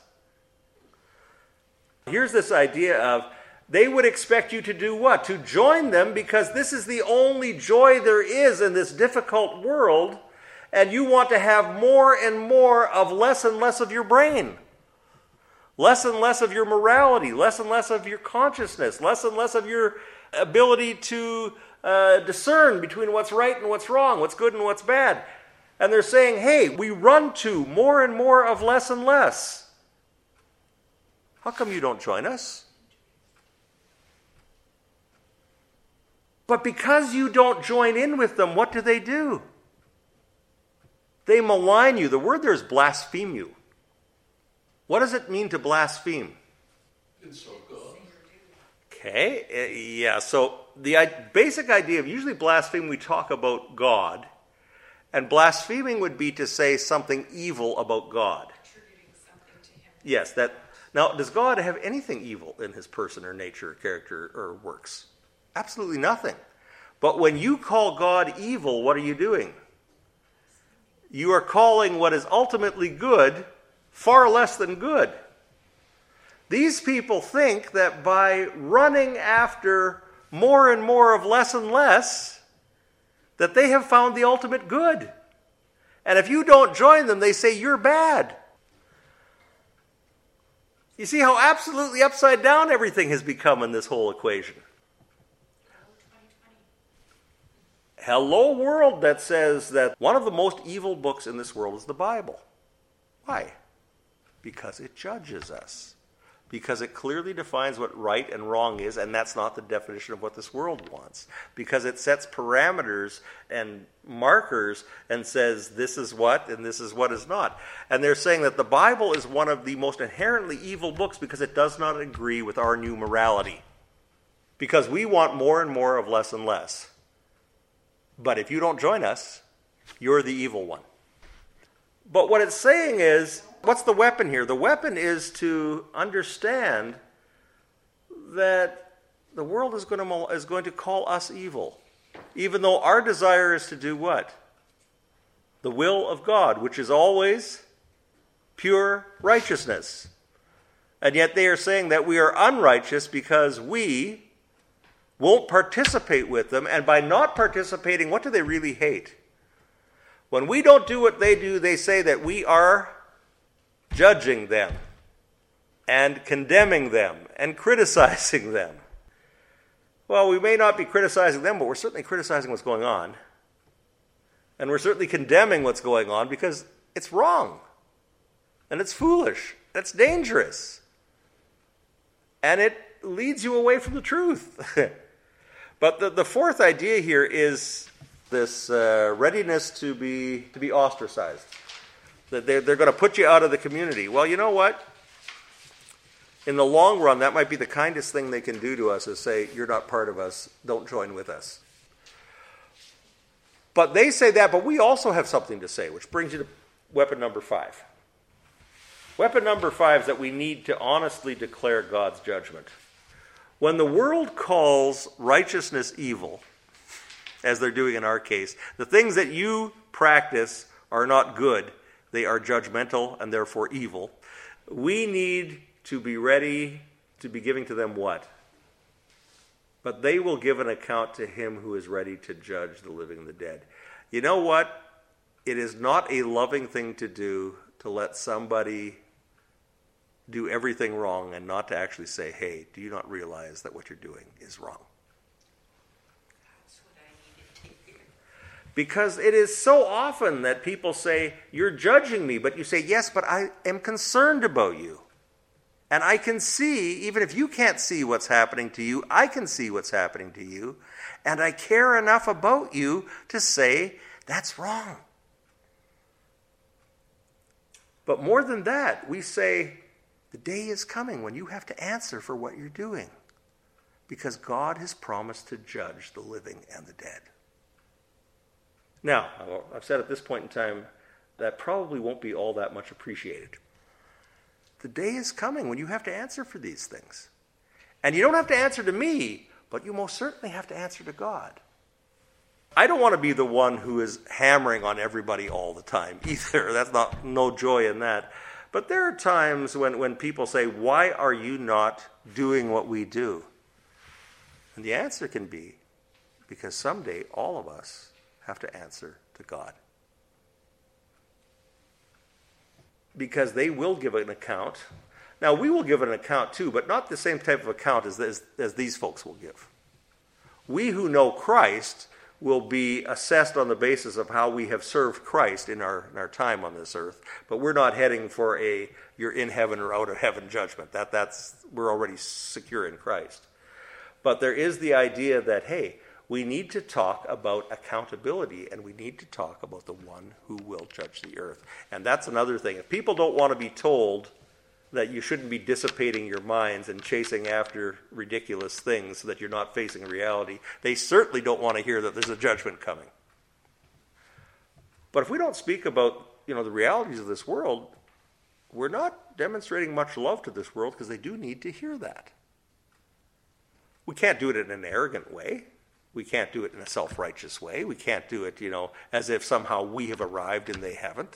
Here's this idea of they would expect you to do what? To join them because this is the only joy there is in this difficult world, and you want to have more and more of less and less of your brain. Less and less of your morality, less and less of your consciousness, less and less of your ability to uh, discern between what's right and what's wrong, what's good and what's bad. And they're saying, hey, we run to more and more of less and less. How come you don't join us? But because you don't join in with them, what do they do? They malign you. The word there is blaspheme you. What does it mean to blaspheme? Insult God. Okay, uh, yeah, so the I- basic idea of usually blaspheme, we talk about God. And blaspheming would be to say something evil about God. Attributing something to him. Yes, that. Now, does God have anything evil in his person or nature, character, or works? Absolutely nothing. But when you call God evil, what are you doing? You are calling what is ultimately good far less than good. These people think that by running after more and more of less and less, that they have found the ultimate good. And if you don't join them, they say you're bad. You see how absolutely upside down everything has become in this whole equation. Hello, world that says that one of the most evil books in this world is the Bible. Why? Because it judges us. Because it clearly defines what right and wrong is, and that's not the definition of what this world wants. Because it sets parameters and markers and says this is what and this is what is not. And they're saying that the Bible is one of the most inherently evil books because it does not agree with our new morality. Because we want more and more of less and less. But if you don't join us, you're the evil one. But what it's saying is, what's the weapon here? The weapon is to understand that the world is going to, is going to call us evil. Even though our desire is to do what? The will of God, which is always pure righteousness. And yet they are saying that we are unrighteous because we won't participate with them. And by not participating, what do they really hate? When we don't do what they do, they say that we are judging them and condemning them and criticizing them. Well, we may not be criticizing them, but we're certainly criticizing what's going on. And we're certainly condemning what's going on because it's wrong. And it's foolish. It's dangerous. And it leads you away from the truth. But the, the fourth idea here is this uh, readiness to be to be ostracized. That they're, they're going to put you out of the community. Well, you know what? In the long run, that might be the kindest thing they can do to us is say, you're not part of us, don't join with us. But they say that, but we also have something to say, which brings you to weapon number five. Weapon number five is that we need to honestly declare God's judgment. When the world calls righteousness evil, as they're doing in our case, the things that you practice are not good, they are judgmental and therefore evil. We need to be ready to be giving to them what? But they will give an account to him who is ready to judge the living and the dead. You know what? It is not a loving thing to do to let somebody do everything wrong and not to actually say, hey, do you not realize that what you're doing is wrong? That's what I needed to hear. Because it is so often that people say, you're judging me, but you say, yes, but I am concerned about you. And I can see, even if you can't see what's happening to you, I can see what's happening to you. And I care enough about you to say, that's wrong. But more than that, we say, the day is coming when you have to answer for what you're doing. Because God has promised to judge the living and the dead. Now, I've said at this point in time, that probably won't be all that much appreciated. The day is coming when you have to answer for these things. And you don't have to answer to me, but you most certainly have to answer to God. I don't want to be the one who is hammering on everybody all the time either. That's not no joy in that. But there are times when, when people say, why are you not doing what we do? And the answer can be, because someday all of us have to answer to God. Because they will give an account. Now, we will give an account too, but not the same type of account as, as, as these folks will give. We who know Christ will be assessed on the basis of how we have served Christ in our, in our time on this earth. But we're not heading for a you're in heaven or out of heaven judgment. That, that's, we're already secure in Christ. But there is the idea that, hey, we need to talk about accountability, and we need to talk about the one who will judge the earth. And that's another thing. If people don't want to be told that you shouldn't be dissipating your minds and chasing after ridiculous things so that you're not facing reality, they certainly don't want to hear that there's a judgment coming. But if we don't speak about, you know, the realities of this world, we're not demonstrating much love to this world, because they do need to hear that. We can't do it in an arrogant way. We can't do it in a self-righteous way. We can't do it, you know, as if somehow we have arrived and they haven't.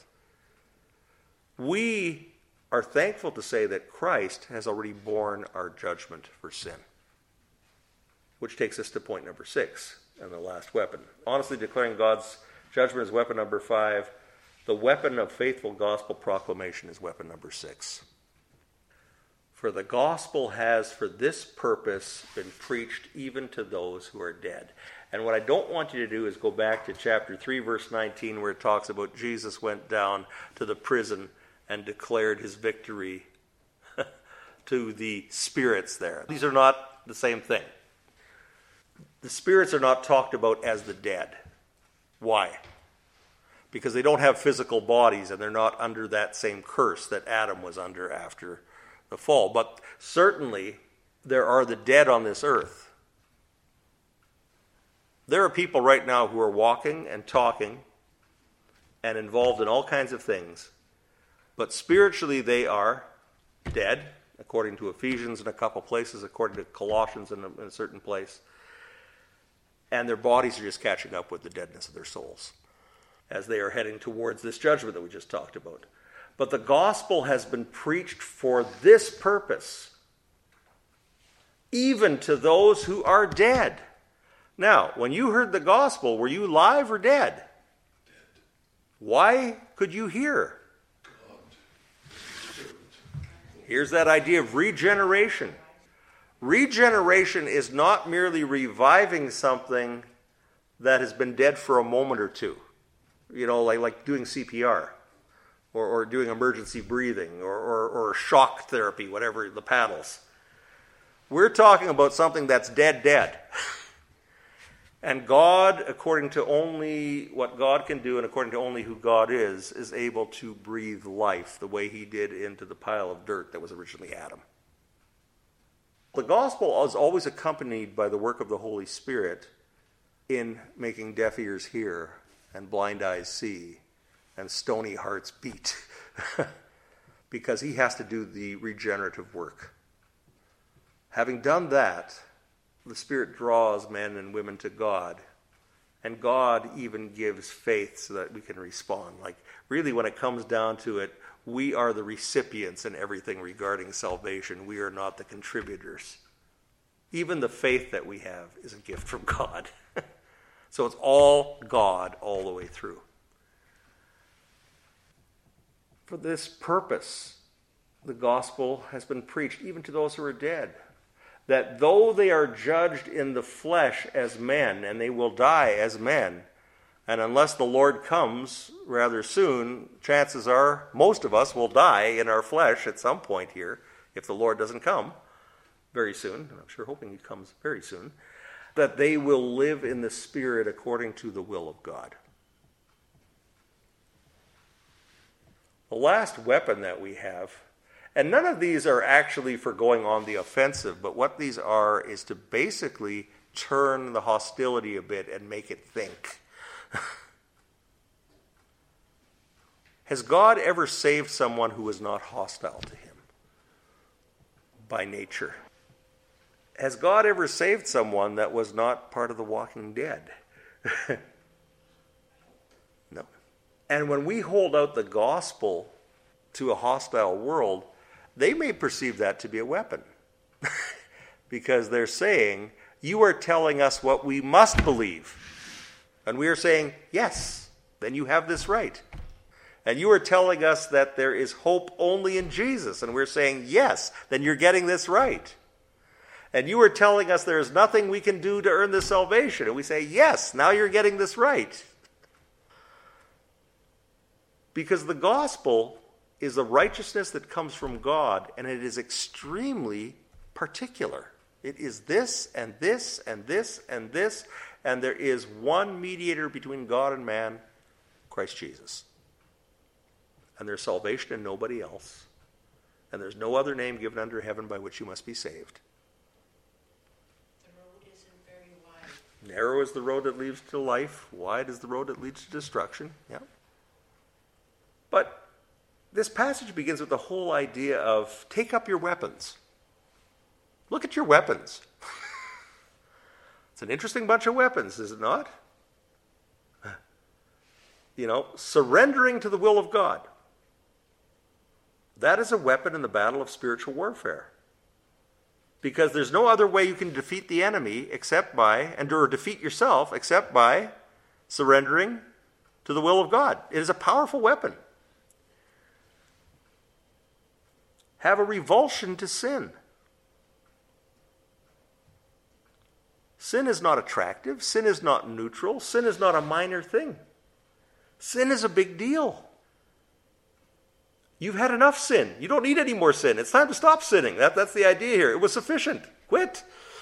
We are thankful to say that Christ has already borne our judgment for sin. Which takes us to point number six, and the last weapon. Honestly declaring God's judgment is weapon number five. The weapon of faithful gospel proclamation is weapon number six. For the gospel has for this purpose been preached even to those who are dead. And what I don't want you to do is go back to chapter three, verse nineteen, where it talks about Jesus went down to the prison and declared his victory to the spirits there. These are not the same thing. The spirits are not talked about as the dead. Why? Because they don't have physical bodies, and they're not under that same curse that Adam was under after the fall. But certainly there are the dead on this earth. There are people right now who are walking and talking and involved in all kinds of things, but spiritually they are dead, according to Ephesians in a couple places, according to Colossians in a, in a certain place, and their bodies are just catching up with the deadness of their souls as they are heading towards this judgment that we just talked about. But the gospel has been preached for this purpose, even to those who are dead. Now, when you heard the gospel, were you live or dead? Dead. Why could you hear? God. Here's that idea of regeneration. Regeneration is not merely reviving something that has been dead for a moment or two. You know, like, like doing C P R. Or, or doing emergency breathing, or, or, or shock therapy, whatever, the paddles. We're talking about something that's dead, dead. And God, according to only what God can do and according to only who God is, is able to breathe life the way he did into the pile of dirt that was originally Adam. The gospel is always accompanied by the work of the Holy Spirit in making deaf ears hear and blind eyes see and stony hearts beat, because he has to do the regenerative work. Having done that, the Spirit draws men and women to God, and God even gives faith so that we can respond. Like, really, when it comes down to it, we are the recipients in everything regarding salvation. We are not the contributors. Even the faith that we have is a gift from God. So it's all God all the way through. For this purpose, the gospel has been preached even to those who are dead, that though they are judged in the flesh as men, and they will die as men, and unless the Lord comes rather soon, chances are most of us will die in our flesh at some point here, if the Lord doesn't come very soon, and I'm sure hoping he comes very soon, that they will live in the Spirit according to the will of God. The last weapon that we have, and none of these are actually for going on the offensive, but what these are is to basically turn the hostility a bit and make it think. Has God ever saved someone who was not hostile to him by nature? Has God ever saved someone that was not part of the walking dead? No. And when we hold out the gospel to a hostile world, they may perceive that to be a weapon. Because they're saying, you are telling us what we must believe. And we are saying, yes, then you have this right. And you are telling us that there is hope only in Jesus. And we're saying, yes, then you're getting this right. And you are telling us there is nothing we can do to earn this salvation. And we say, yes, now you're getting this right. Because the gospel is a righteousness that comes from God, and it is extremely particular. It is this and this and this and this, and there is one mediator between God and man, Christ Jesus. And there's salvation in nobody else. And there's no other name given under heaven by which you must be saved. The road isn't very wide. Narrow is the road that leads to life. Wide is the road that leads to destruction. Yeah. But this passage begins with the whole idea of take up your weapons. Look at your weapons. It's an interesting bunch of weapons, is it not? You know, surrendering to the will of God. That is a weapon in the battle of spiritual warfare. Because there's no other way you can defeat the enemy except by, and or defeat yourself, except by surrendering to the will of God. It is a powerful weapon. Have a revulsion to sin. Sin is not attractive. Sin is not neutral. Sin is not a minor thing. Sin is a big deal. You've had enough sin. You don't need any more sin. It's time to stop sinning. That, that's the idea here. It was sufficient. Quit.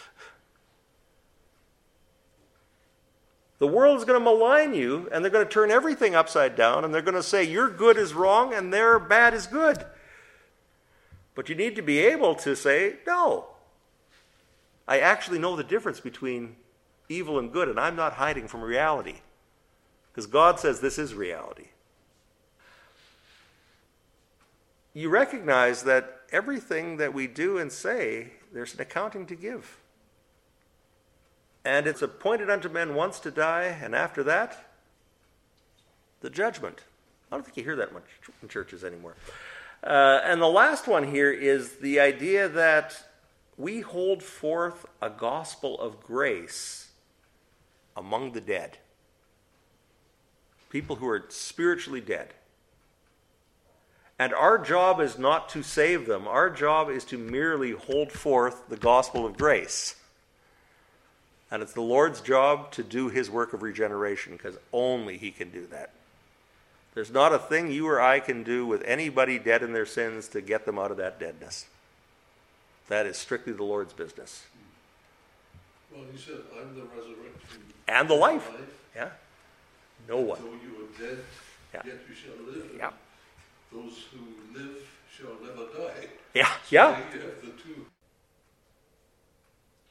The world is going to malign you, and they're going to turn everything upside down, and they're going to say your good is wrong and their bad is good. But you need to be able to say, no. I actually know the difference between evil and good, and I'm not hiding from reality. Because God says this is reality. You recognize that everything that we do and say, there's an accounting to give. And it's appointed unto men once to die, and after that, the judgment. I don't think you hear that much in churches anymore. Uh, and the last one here is the idea that we hold forth a gospel of grace among the dead. People who are spiritually dead. And our job is not to save them. Our job is to merely hold forth the gospel of grace. And it's the Lord's job to do his work of regeneration, because only he can do that. There's not a thing you or I can do with anybody dead in their sins to get them out of that deadness. That is strictly the Lord's business. Well, he said, I'm the resurrection. And the life. life. Yeah. No one. Though you are dead, Yeah. yet you shall live. Yeah. Those who live shall never die. Yeah. So Yeah. you have the two.